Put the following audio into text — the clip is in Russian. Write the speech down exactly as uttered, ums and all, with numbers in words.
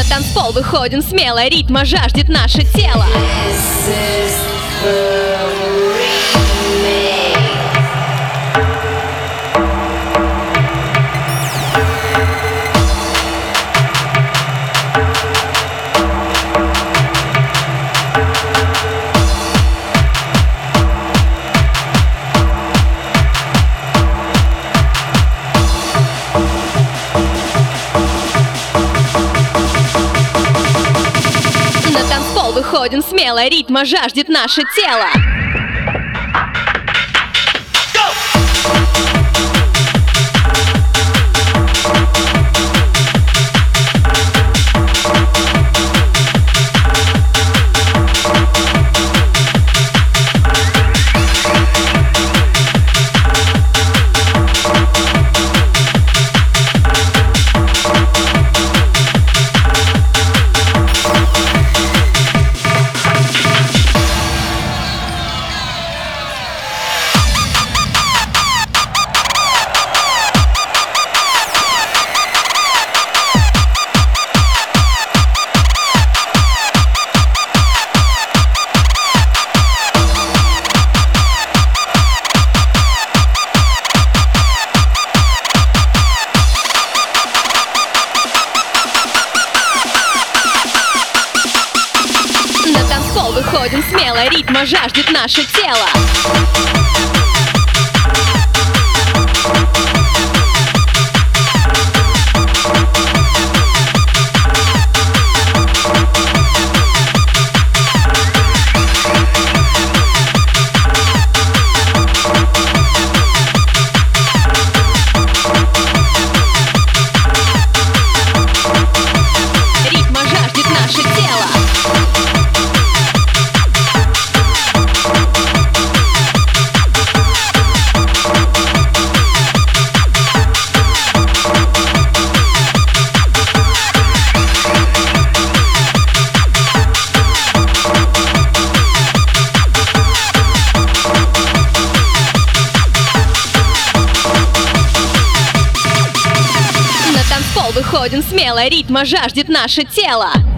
На танцпол выходим смело, ритма жаждет наше тело. Выходим смело, ритма жаждет наше тело. Выходим смело, ритма жаждет наше тело. Ритма жаждет наше тело. Выходим смело, ритма жаждет наше тело.